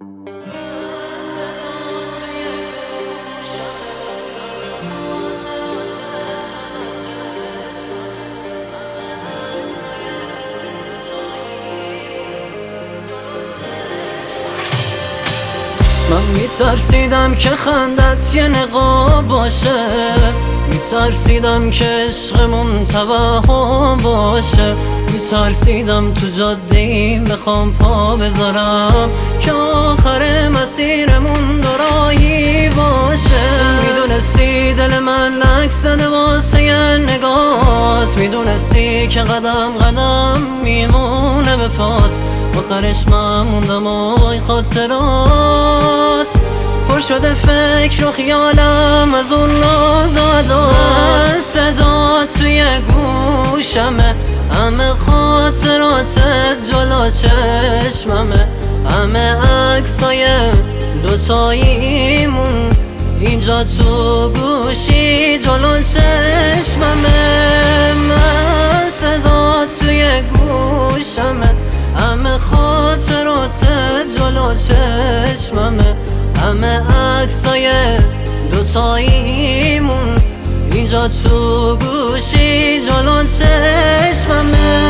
من میترسیدم که خندت یه نقاب باشه، میترسیدم که عشقمون توهم باشه، میترسیدم تو جاده‌ای بخوام پا بذارم که آخر مسیرمون دوراهی باشه. میدونستی دل من لک زده واسه یه نگات، میدونستی که قدم قدم میمونه به پات، آخرش من موندم و خاطرات پر شده فکر و خیالم از اون نازادات. صدا توی گوشمه، همه خاطراتت جلو چشممه، همه عکسای دوتاییمون اینجا تو گوشی جلو چشممه. من صدا توی گوشمه، همه خاطرات جلو چشممه، همه عکسای دوتاییمون اینجا تو گوشی جلو چشممه.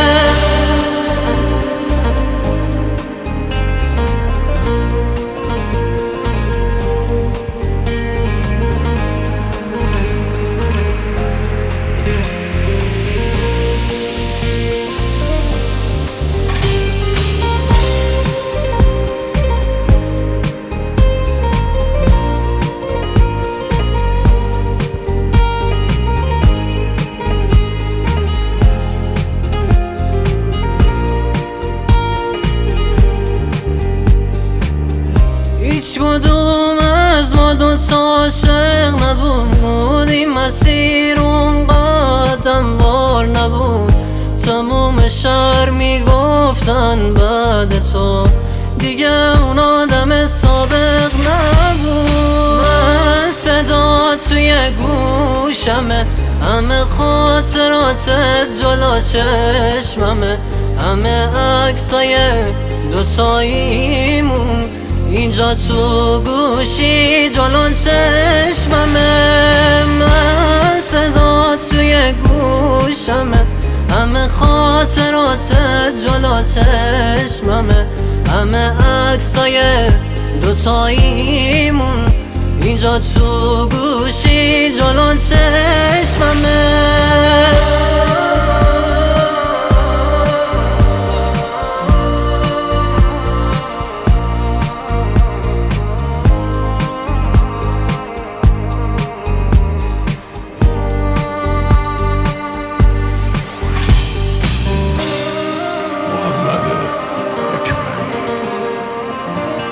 هیچ کدوم از ما دوتا عاشق نبود، این مسیر اونقدر هموار نبود. تموم شهر میگفتن بعد تو دیگه اون آدم سابق نبود. من صدا توی گوشمه، همه خاطراتت جلو چشممه، همه عکسای دوتاییمون اینجا تو گوشی جلو چشممه. من صدا توی گوشمه، همه خاطراتت جلو چشممه، همه عکسای دوتاییمون اینجا تو گوشی جلو چشممه.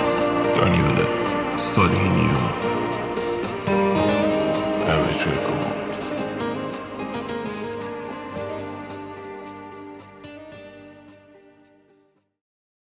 Daniele Solinio, همه چه